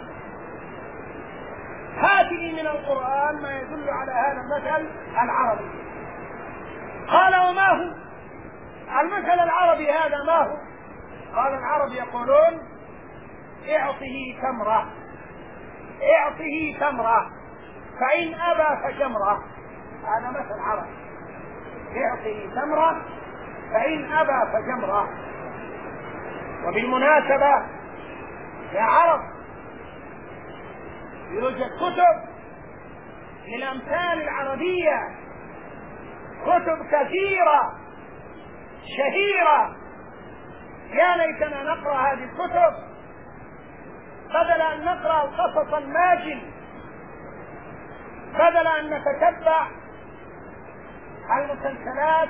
هات لي من القرآن ما يدل على هذا المثل العربي. قال وما هو المثل العربي هذا؟ ما هو؟ قال العرب يقولون اعطه تمرة، اعطه تمرة فإن أبى فجمرة. هذا مثل عربي، اعطه تمرة فإن أبى فجمرة. وبالمناسبة يا عرب يوجد كتب للأمثال العربية، كتب كثيرة شهيرة، يا ليتنا نقرأ هذه الكتب بدل أن نقرأ القصص الماجن، بدل أن نتتبع المسلسلات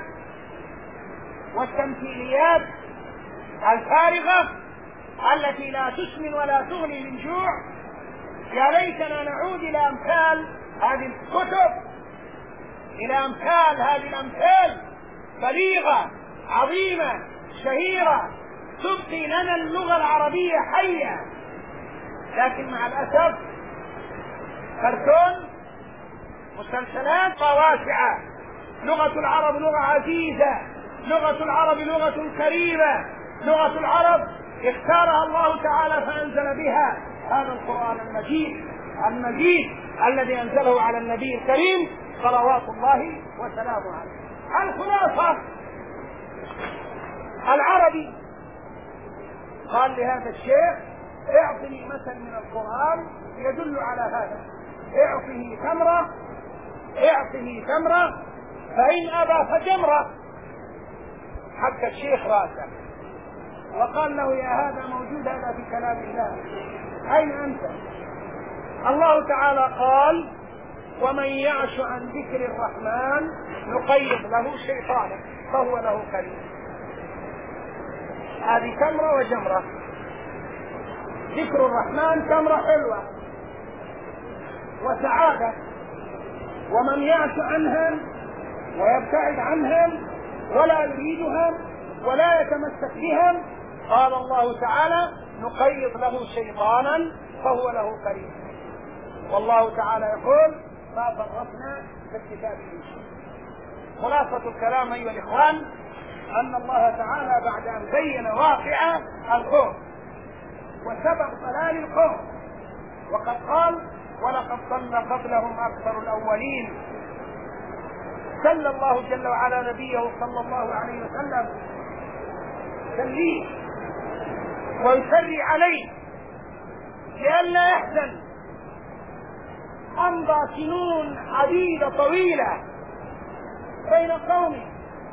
والتمثيليات الفارغة التي لا تسمن ولا تغني من جوع. يا ليتنا نعود إلى أمثال هذه الكتب، إلى أمثال هذه الأمثال بليغة عظيمة شهيرة تبقي لنا اللغة العربية حية. لكن مع الأسف كرتون، مسلسلات واسعة. لغة العرب لغة عزيزة، لغة العرب لغة كريمة، لغة العرب اختارها الله تعالى فأنزل بها هذا القرآن المجيد الذي أنزله على النبي الكريم صلوات الله وسلامه عليه. الخلاصة العربي قال لهذا الشيخ اعطني مثل من القرآن يدل على هذا، اعطه تمرة فإن أبى فجمرة. حتى الشيخ راسه وقال له يا هذا موجود هذا في كلام الله، أين أنت؟ الله تعالى قال ومن يعش عن ذكر الرحمن نقيض له شيطانا فهو له قرين. هذه تمرة وجمرة. ذكر الرحمن تمرة حلوة وسعادة، ومن يعش عنهم ويبتعد عنهم ولا يريدهم ولا يتمسك بهم قال الله تعالى نقيض له شيطانا فهو له قرين. والله تعالى يقول ما فرطنا في الكتاب من شيء. خلاصة الكلام أيها الإخوان أن الله تعالى بعد أن بين واقع القوم وسبب ضلال القوم، وقد قال ولقد ضل قبلهم أكثر الأولين، سل الله جل وعلا نبيه صلى الله عليه وسلم تنبيه ويسري عليه لئلا يحزن. أمضى سنون عديدة طويلة بين قومه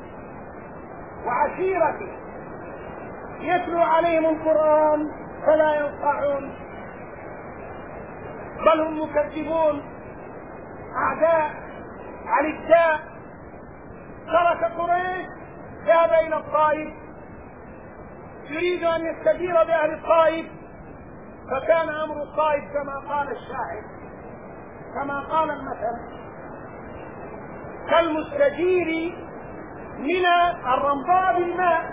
وعشيرته يتلو عليهم القرآن فلا ينفعون، بل هم مكذبون أعداء علداء. ترك قريش ذهب إلى الطائف يريد أن يستجير بأهل الطائف، فكان أمر الطائف كما قال الشاعر، كما قال المثل كالمستجير من الرمضاء بالماء.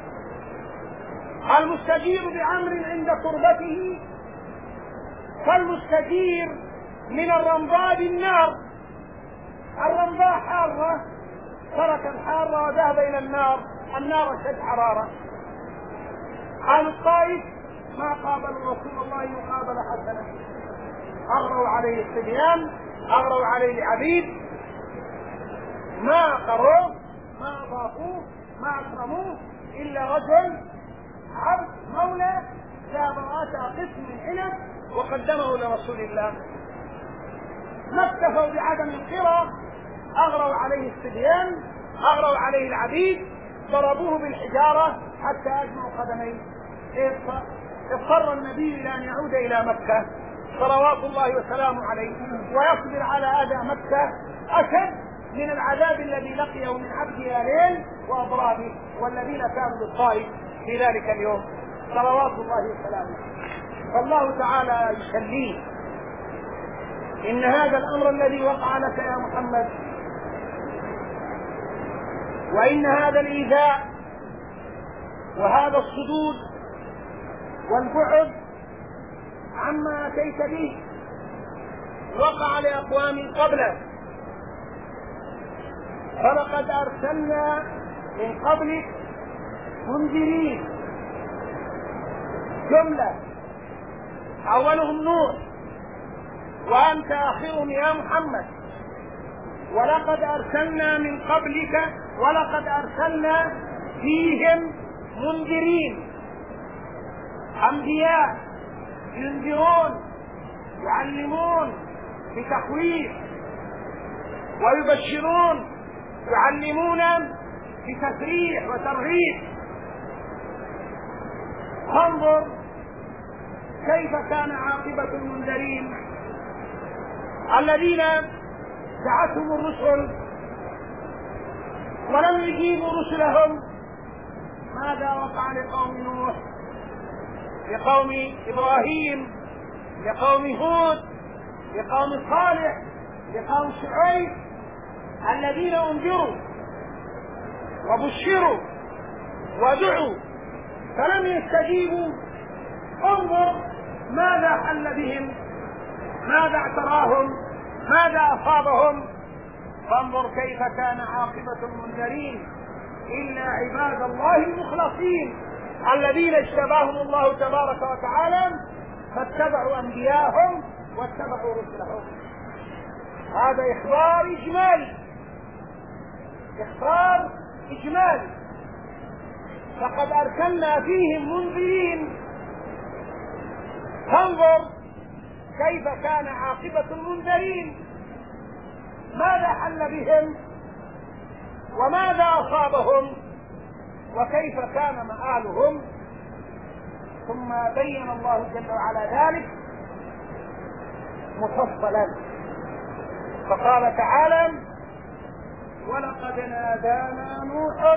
المستجير بأمر عند تربته كالمستجير من الرمضاء بالنار. الرمضاء حارة، ترك الحارة وذهب إلى النار أشد حرارة. أهل الطائف ما قابلوا رسول الله مقابلة حسنة، أغروا عليه الصبيان، أغروا عليه العبيد، ما قروه، ما أضافوه، ما أكرموه، إلا رجل عبد مولى ذهب وأتى قسم من عنب وقدمه لرسول الله. ما اكتفوا بعدم القرى، أغروا عليه الصبيان، أغروا عليه العبيد، ضربوه بالحجارة حتى أجمعوا قدميه. اضطر النبي إلى أن يعود إلى مكة صلوات الله وسلامه عليه ويصبر على أذى مكة أشد من العذاب الذي لقيه من عبد آلين وأضرابه والذين كانوا بالطائف في ذلك اليوم صلوات الله وسلامه. فالله تعالى يسليه. إن هذا الأمر الذي وقع لك يا محمد، وإن هذا الإيذاء وهذا الصدود والبعد عما أتيت به وقع لأقوام قبلك، فلقد أرسلنا من قبلك منذرين. جملة أولهم نوح وأنت آخرهم يا محمد. ولقد أرسلنا من قبلك، ولقد أرسلنا فيهم منذرين، أنبياء ينذرون يعلمون بتخويف، ويبشرون يعلمون بتسريح وترغيب. انظر كيف كان عاقبة المنذرين الذين دعتهم الرسل ولم يجيبوا رسلهم. ماذا وقع لقوم نوح، لقوم إبراهيم، لقوم هود، لقوم صالح، لقوم شعيب، الذين انذروا وبشروا ودعوا فلم يستجيبوا. انظر ماذا حل بهم، ماذا اعتراهم، ماذا أصابهم. فانظر كيف كان عاقبة المنذرين إلا عباد الله المخلصين الذين اجتباهم الله تبارك وتعالى فاتبعوا أنبياءهم واتبعوا رسلهم. هذا إخبار إجمالي، إخبار إجمالي. فقد أرسلنا فيهم منذرين. فانظر كيف كان عاقبة المنذرين، ماذا حل بهم وماذا أصابهم وكيف كان مآلهم. ثم بين الله جل وعلا ذلك مفصلا فقال تعالى: ولقد نادانا نوح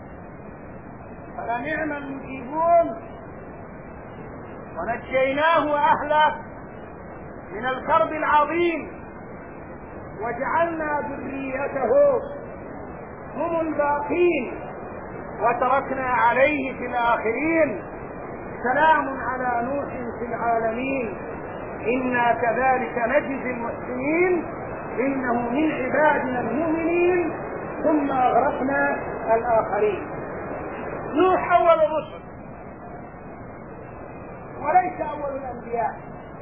فلنعم المجيبون ونجيناه وأهله من الكرب العظيم وجعلنا ذريته هم الباقين وتركنا عليه في الآخرين سلام على نوح في العالمين إنا كذلك نجزي المحسنين إنه من عبادنا المؤمنين ثم أغرقنا الآخرين. نوح أول الرسل وليس أول الأنبياء،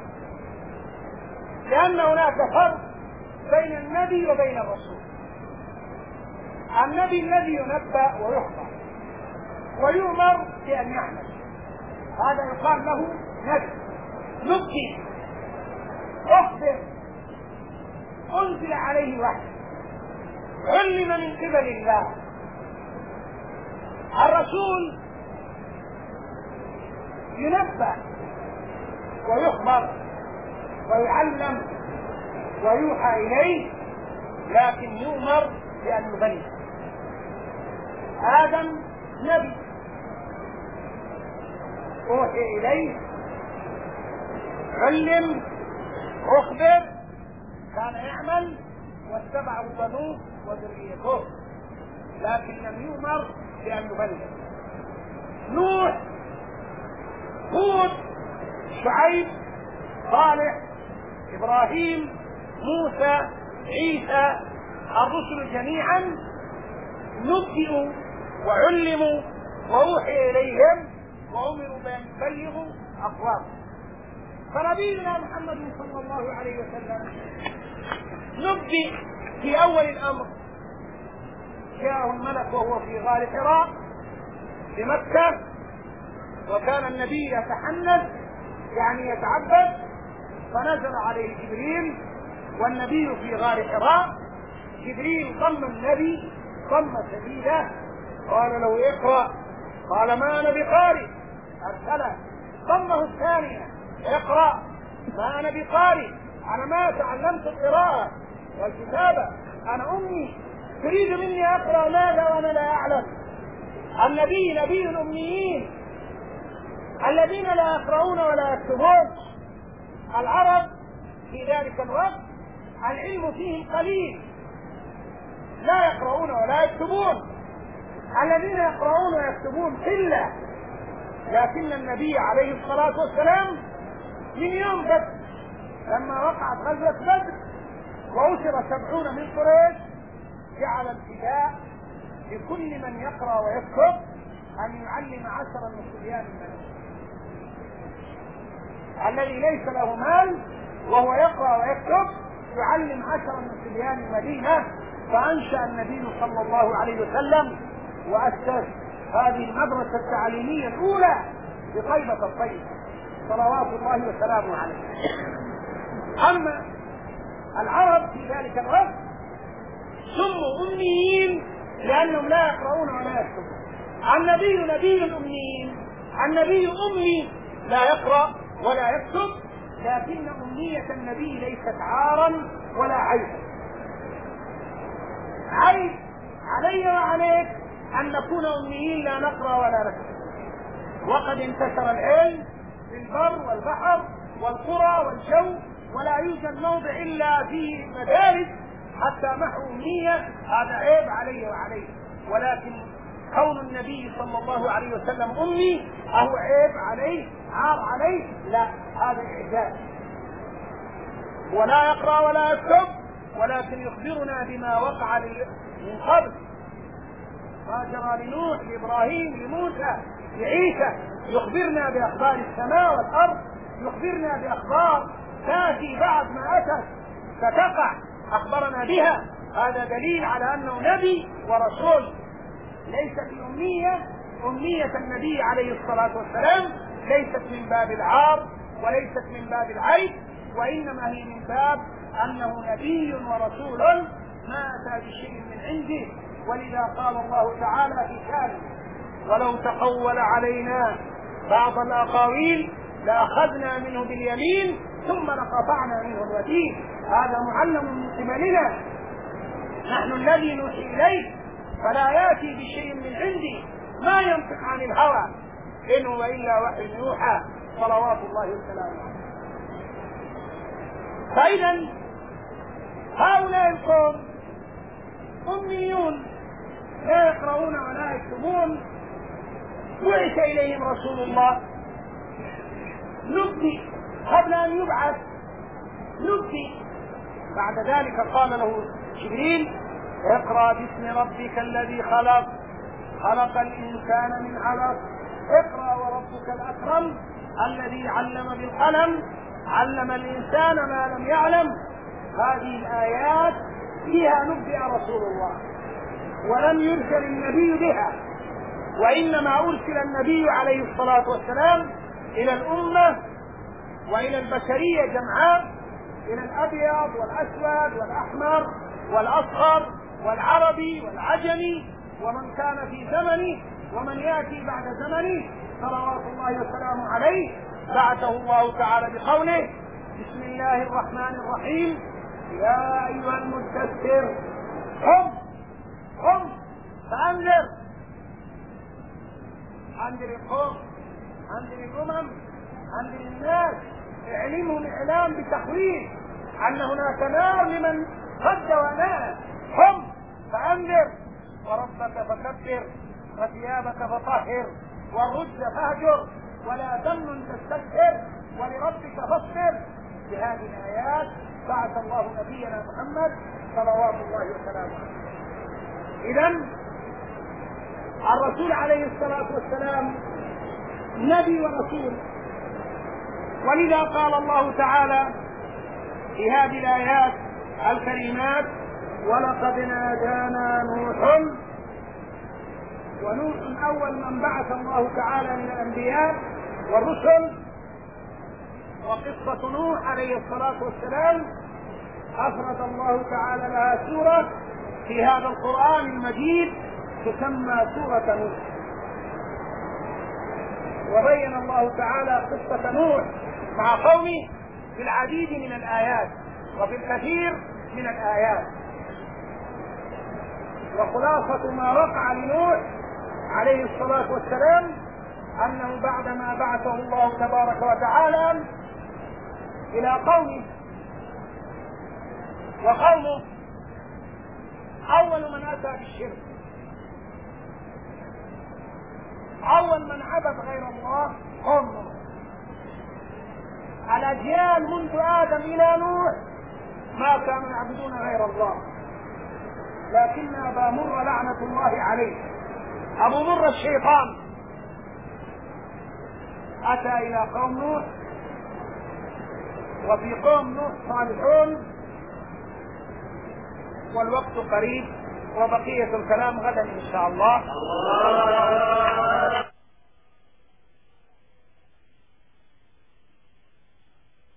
لأن هناك فرق بين النبي وبين الرسول. النبي الذي ينبأ ويخبر ويؤمر بأن يعمل، هذا يقال له نبي. نبي، أخبر، أنزل عليه وحي، علم من قبل الله. الرسول ينبأ ويخبر ويعلم ويوحى إليه، لكن يؤمر بأن يبلغ. آدم نبي أوحي إليه، علم، أخبر، كان يعمل واتبعه بنوه وذريته، لكن لم يؤمر بأن يبلغ. نوح، هود، شعيب، صالح، إبراهيم، موسى، عيسى، الرسل جميعا نبئوا وعلموا وأوحي إليهم وأمروا بأن يبلغوا أقوامهم. فنبينا محمد صلى الله عليه وسلم نبئ في أول الأمر، جاءه الملك وهو في غار حراء بمكة، وكان النبي يتحنث يعني يتعبد، فنزل عليه جبريل والنبي في غار حراء. جبريل ضم النبي ضمة شديدة، قال له اقرأ، قال ما أنا بقارئ، أرسله. ضمه الثانية، اقرأ، ما أنا بقارئ، أنا ما تعلمت القراءة والكتابة، أنا أمي، تريد مني أقرأ ماذا وأنا لا أعلم؟ النبي نبي الأميين الذين لا يقرؤون ولا يكتبون. العرب في ذلك الوقت العلم فيهم قليل، لا يقرؤون ولا يكتبون. الذين يقرؤون ويكتبون قلة، لكن النبي عليه الصلاة والسلام من يوم بدر لما وقعت غزوة بدر وأسر 70 من قريش جعل الفداء لكل من يقرأ ويكتب أن يعلم 10 من صبيان المدينة. الذي ليس له مال وهو يقرأ ويكتب يعلم 10 من صبيان المدينة. فأنشأ النبي صلى الله عليه وسلم وأسس هذه المدرسة التعليمية الأولى بطيبة الطيب صلوات الله وسلامه عليه. أما العرب في ذلك الوقت سموا أميين لأنهم لا يقرؤون ولا يكتبون. النبي نبي الأميين، النبي أمي لا يقرأ ولا يكتب، لكن أمنية النبي ليست عارا ولا عيبا. عيب علي وعليك أن نكون أميين لا نقرأ ولا نكتب، وقد انتشر العلم في البر والبحر والقرى والجو، ولا يوجد موضع إلا فيه مدارس حتى محو أمية. هذا عيب علي وعليك، ولكن كون النبي صلى الله عليه وسلم أمي أهو عيب عليه عار عليه؟ لا، هذا إعجاز. ولا يقرأ ولا يكتب، ولكن يخبرنا بما وقع من قبل، ما جرى لنوح، لإبراهيم، لموسى، لعيسى. يخبرنا بأخبار السماء والأرض، يخبرنا بأخبار تأتي بعد ما أتت ستقع، أخبرنا بها. هذا دليل على أنه نبي ورسول. ليست الأمية أمية النبي عليه الصلاة والسلام ليست من باب العار وليست من باب العيب، وإنما هي من باب أنه نبي ورسول ما أتى بشيء من عنده. ولذا قال الله تعالى في شأنه: ولو تقول علينا بعض الأقاويل لأخذنا منه باليمين ثم لقطعنا منه الوتين. هذا معلم من قبلنا، نحن الذي نوحي إليه، فلا يأتي بشيء من عندي، ما ينطق عن الهوى، إن هو إلا وحي يوحى صلوات الله وسلامه عليه. فإذا هؤلاء القوم أميون لا يقرؤون ولا يكتبون، بعث إليهم رسول الله، نبئ قبل أن يبعث، نبئ. بعد ذلك قال له جبريل: اقرأ باسم ربك الذي خلق، خلق الإنسان من علق، اقرأ وربك الأكرم الذي علم بالقلم، علم الإنسان ما لم يعلم. هذه الآيات فيها نبئ رسول الله، ولم يرسل النبي بها، وإنما أرسل النبي عليه الصلاة والسلام إلى الأمة وإلى البشرية جمعاء، إلى الأبيض والأسود والأحمر والأصغر والعربي والعجمي، ومن كان في زمنه ومن يأتي بعد زمنه صلوات الله وسلامه عليه. بعثه الله تعالى بقوله: بسم الله الرحمن الرحيم، يا أيها المدثر قم فأنذر، أنذر القوم، أنذر الأمم، أنذر الناس، اعلمهم إعلام بتخويف أن هناك نار لمن صد ونام. فأنذر وربك فكبر وثيابك فطهر والرجل فاهجر ولا تمنن تستكثر ولربك فاصبر. بهذه الآيات بعث الله نبينا محمد صلوات الله وسلامه عليه. إذن الرسول عليه الصلاة والسلام نبي ورسول، ولذا قال الله تعالى في هذه الآيات الكريمات: ولقد نادانا نوح. ونوح أول من بعث الله تعالى من الأنبياء والرسل. وقصة نوح عليه الصلاة والسلام أفرد الله تعالى لها سورة في هذا القرآن المجيد تسمى سورة نوح. وبين الله تعالى قصة نوح مع قومه في العديد من الآيات وفي الكثير من الآيات. وخلاصة ما وقع لنوح عليه الصلاة والسلام أنه بعدما بعثه الله تبارك وتعالى إلى قومه، وقومه أول من أتى بالشرك، أول من عبد غير الله قوم نوح. الأجيال منذ آدم إلى نوح ما كانوا يعبدون غير الله، لكن أبا مر لعنة الله عليه، أبو مر الشيطان، أتى إلى قوم نوح، وفي قوم نوح صالحون. والوقت قريب وبقية الكلام غدا إن شاء الله.